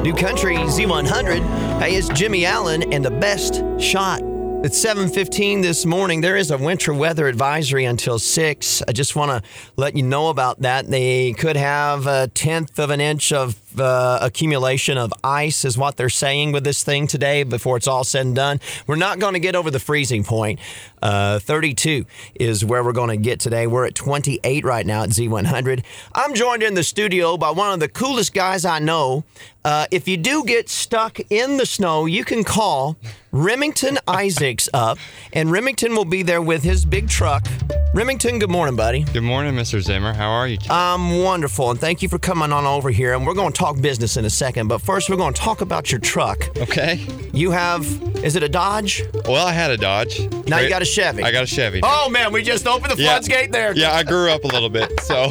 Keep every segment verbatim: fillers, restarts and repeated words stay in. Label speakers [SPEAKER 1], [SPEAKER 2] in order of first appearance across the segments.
[SPEAKER 1] New Country Z one hundred. Hey, it's Jimmy Allen and the best shot. It's seven fifteen this morning. There is a winter weather advisory until six. I just want to let you know about that. They could have a tenth of an inch of uh, accumulation of ice is what they're saying with this thing today before it's all said and done. We're not going to get over the freezing point. Uh, thirty-two is where we're going to get today. We're at twenty-eight right now at Z one hundred. I'm joined in the studio by one of the coolest guys I know. Uh, if you do get stuck in the snow, you can call Remington Isaacs up, and Remington will be there with his big truck. Remington, good morning, buddy.
[SPEAKER 2] Good morning, Mister Zimmer. How are you?
[SPEAKER 1] I'm wonderful, and thank you for coming on over here. And we're going to talk business in a second, but first we're going to talk about your truck.
[SPEAKER 2] Okay.
[SPEAKER 1] You have, is it a Dodge?
[SPEAKER 2] Well, I had a Dodge.
[SPEAKER 1] Now you got a Chevy.
[SPEAKER 2] I got a Chevy. Now.
[SPEAKER 1] Oh, man, we just opened the
[SPEAKER 2] Yeah.
[SPEAKER 1] floodgate there.
[SPEAKER 2] Yeah, I grew up a little bit, so.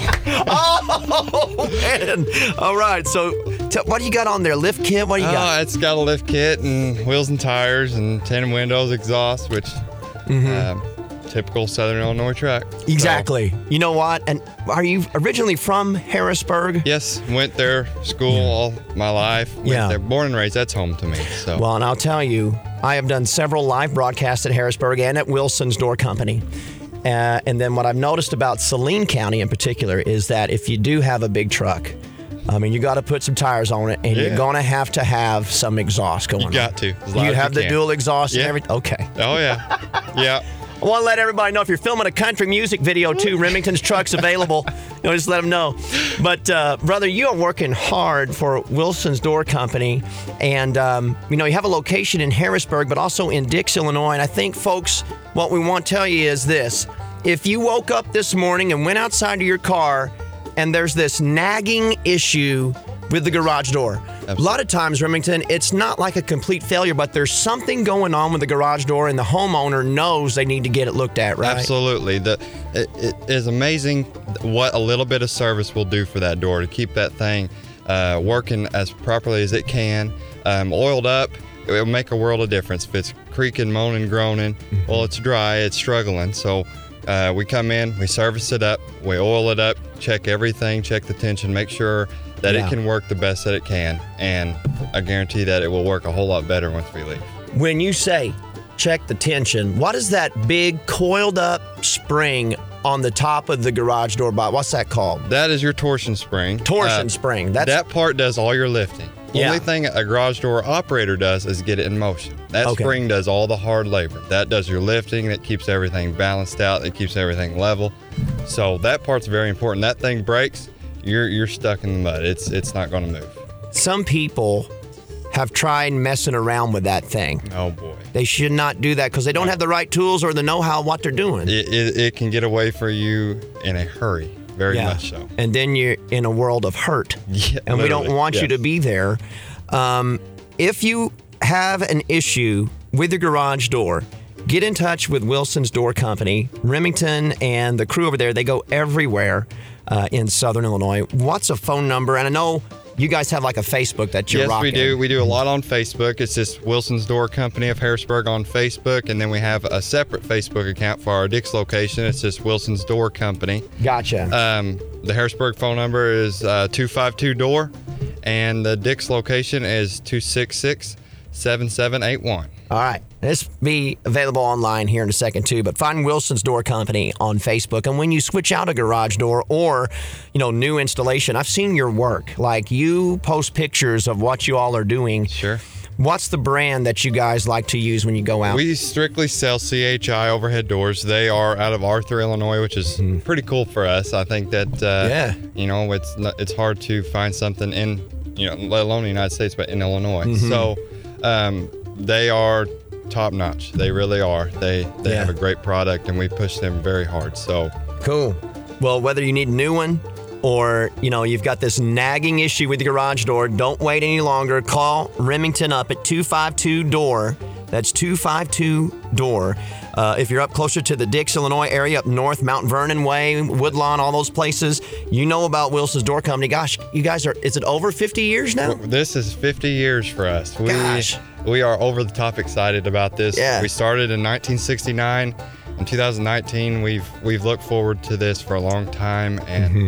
[SPEAKER 1] Oh, man. All right, so t- what do you got on there? Lift kit? What do you got?
[SPEAKER 2] Uh, it's got a lift kit and wheels and tires and tinted windows, exhaust, which mm-hmm. uh, typical Southern Illinois truck.
[SPEAKER 1] Exactly. So, you know what? And are you originally from Harrisburg?
[SPEAKER 2] yes, went there, school yeah. all my life. Went
[SPEAKER 1] Yeah.
[SPEAKER 2] there, born and raised. That's home to me. So.
[SPEAKER 1] Well, and I'll tell you, I have done several live broadcasts at Harrisburg and at Wilson's Door Company. Uh, and then what I've noticed about Saline County in particular is that if you do have a big truck, I mean, you got to put some tires on it, and
[SPEAKER 2] Yeah.
[SPEAKER 1] you're going to have to have some exhaust going on.
[SPEAKER 2] You got to. As loud
[SPEAKER 1] You
[SPEAKER 2] as
[SPEAKER 1] have
[SPEAKER 2] you
[SPEAKER 1] the
[SPEAKER 2] can.
[SPEAKER 1] dual exhaust
[SPEAKER 2] Yeah.
[SPEAKER 1] and everything? Okay.
[SPEAKER 2] Oh, yeah. Yeah.
[SPEAKER 1] I want to let everybody know if you're filming a country music video too, Remington's truck's available. You know, just let them know. But, uh, brother, you are working hard for Wilson's Door Company. And, um, you know, you have a location in Harrisburg, but also in Dix, Illinois. And I think, folks, what we want to tell you is this. If you woke up this morning and went outside of your car and there's this nagging issue with the garage door. Absolutely. A lot of times, Remington, it's not like a complete failure, but there's something going on with the garage door, and the homeowner knows they need to get it looked at, right?
[SPEAKER 2] Absolutely. The, it, it is amazing what a little bit of service will do for that door to keep that thing uh, working as properly as it can. Um, oiled up, it will make a world of difference. If it's creaking, moaning, groaning, mm-hmm. well, it's dry, it's struggling. So uh, we come in, we service it up, we oil it up, check everything, check the tension, make sure that yeah. it can work the best that it can, and I guarantee that it will work a whole lot better once we leave.
[SPEAKER 1] When you say check the tension, what is that big coiled up spring on the top of the garage door box? What's that called?
[SPEAKER 2] That is your torsion spring.
[SPEAKER 1] Torsion
[SPEAKER 2] uh,
[SPEAKER 1] spring. That's
[SPEAKER 2] that part does all your lifting. The
[SPEAKER 1] yeah.
[SPEAKER 2] only thing a garage door operator does is get it in motion. That
[SPEAKER 1] okay.
[SPEAKER 2] spring does all the hard labor. That does your lifting. That keeps everything balanced out. It keeps everything level. So that part's very important. That thing breaks, you're you're stuck in the mud. It's it's not going to move.
[SPEAKER 1] Some people have tried messing around with that thing.
[SPEAKER 2] Oh boy.
[SPEAKER 1] They should not do that because they don't have the right tools or the know-how of what they're doing.
[SPEAKER 2] It, it, it can get away for you in a hurry, very
[SPEAKER 1] yeah.
[SPEAKER 2] much so.
[SPEAKER 1] And then you're in a world of hurt.
[SPEAKER 2] Yeah,
[SPEAKER 1] and we don't want
[SPEAKER 2] yes.
[SPEAKER 1] you to be there. Um, if you have an issue with your garage door, get in touch with Wilson's Door Company. Remington and the crew over there, they go everywhere uh, in Southern Illinois. What's a phone number? And I know you guys have like a Facebook that you're
[SPEAKER 2] yes,
[SPEAKER 1] rocking.
[SPEAKER 2] Yes, we do. We do a lot on Facebook. It's just Wilson's Door Company of Harrisburg on Facebook. And then we have a separate Facebook account for our Dix location. It's just Wilson's Door Company.
[SPEAKER 1] Gotcha.
[SPEAKER 2] Um, the Harrisburg phone number is uh, two five two D O O R. And the Dix location is two six six, seven seven eight one.
[SPEAKER 1] All right. This will be available online here in a second, too. But find Wilson's Door Company on Facebook. And when you switch out a garage door or, you know, new installation, I've seen your work. Like, you post pictures of what you all are doing.
[SPEAKER 2] Sure.
[SPEAKER 1] What's the brand that you guys like to use when you go out?
[SPEAKER 2] We strictly sell C H I overhead doors. They are out of Arthur, Illinois, which is mm. pretty cool for us. I think that, uh, yeah. you know, it's not, it's hard to find something in, you know, let alone the United States, but in Illinois. Mm-hmm. So um, they are top notch. They really are. They they
[SPEAKER 1] yeah.
[SPEAKER 2] have a great product, and we push them very hard. So
[SPEAKER 1] cool. Well, whether you need a new one or, you know, you've got this nagging issue with your garage door, don't wait any longer. Call Remington up at two five two D O O R. That's two five two D O O R. Uh, if you're up closer to the Dix, Illinois area, up north, Mount Vernon Way, Woodlawn, all those places, you know about Wilson's Door Company. Gosh, you guys are, is it over fifty years now?
[SPEAKER 2] This is fifty years for us. We,
[SPEAKER 1] Gosh.
[SPEAKER 2] We are over the top excited about this.
[SPEAKER 1] Yeah.
[SPEAKER 2] We started in nineteen sixty-nine. In two thousand nineteen, we've we've looked forward to this for a long time, and mm-hmm.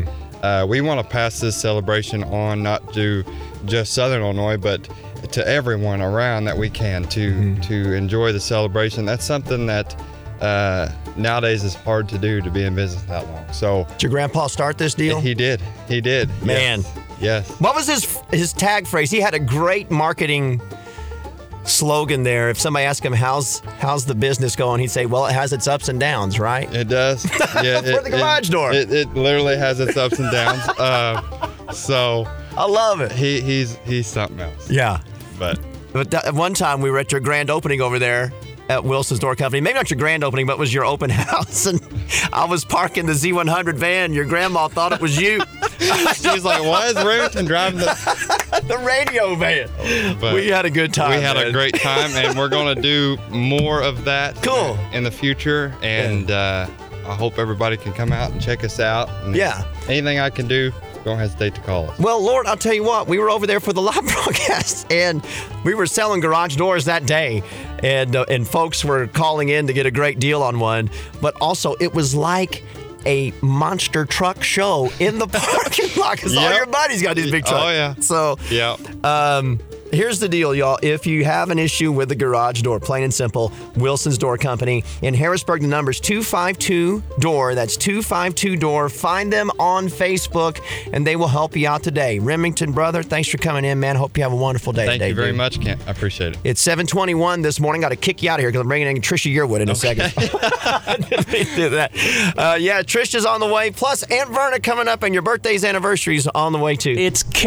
[SPEAKER 2] uh, we want to pass this celebration on, not to just Southern Illinois, but to everyone around that we can to mm-hmm. to enjoy the celebration. That's something that uh, nowadays is hard to do, to be in business that long. So
[SPEAKER 1] did your grandpa start this deal?
[SPEAKER 2] He did. He did.
[SPEAKER 1] Man.
[SPEAKER 2] Yes. Yes.
[SPEAKER 1] What was his his tag phrase? He had a great marketing slogan there. If somebody asked him how's how's the business going, he'd say, "Well, it has its ups and downs, right?"
[SPEAKER 2] It does. Yeah.
[SPEAKER 1] For the garage
[SPEAKER 2] it,
[SPEAKER 1] door.
[SPEAKER 2] It, it literally has its ups and downs. Uh, so
[SPEAKER 1] I love it.
[SPEAKER 2] He he's he's something else.
[SPEAKER 1] Yeah.
[SPEAKER 2] But
[SPEAKER 1] but th- one time we were at your grand opening over there at Wilson's Door Company. Maybe not your grand opening, but it was your open house. And I was parking the Z one hundred van. Your grandma thought it was you.
[SPEAKER 2] She was like, "Why is Remington driving the
[SPEAKER 1] the radio van?"
[SPEAKER 2] But
[SPEAKER 1] we had a good time.
[SPEAKER 2] We had
[SPEAKER 1] man.
[SPEAKER 2] a great time, and we're going to do more of that.
[SPEAKER 1] Cool.
[SPEAKER 2] in the future. And yeah. uh, I hope everybody can come out and check us out. And
[SPEAKER 1] yeah.
[SPEAKER 2] Anything I can do, don't hesitate to call us.
[SPEAKER 1] Well, Lord, I'll tell you what, we were over there for the live broadcast, and we were selling garage doors that day, and uh, and folks were calling in to get a great deal on one, but also it was like a monster truck show in the parking lot because yep. all your buddies got these big trucks.
[SPEAKER 2] Oh, yeah.
[SPEAKER 1] So,
[SPEAKER 2] yeah.
[SPEAKER 1] Um, here's the deal, y'all. If you have an issue with the garage door, plain and simple, Wilson's Door Company. In Harrisburg, the number's two five two D O O R. That's two five two D O O R. Find them on Facebook, and they will help you out today. Remington, brother, thanks for coming in, man. Hope you have a wonderful day
[SPEAKER 2] Thank
[SPEAKER 1] today.
[SPEAKER 2] Thank you very
[SPEAKER 1] dude.
[SPEAKER 2] much, Kent. I appreciate it.
[SPEAKER 1] It's seven twenty-one this morning. Got to kick you out of here because I'm bringing in Trisha Yearwood in a
[SPEAKER 2] okay.
[SPEAKER 1] second. do that. Uh, yeah, Trisha's on the way. Plus, Aunt Verna coming up, and your birthday's anniversary's on the way, too.
[SPEAKER 3] It's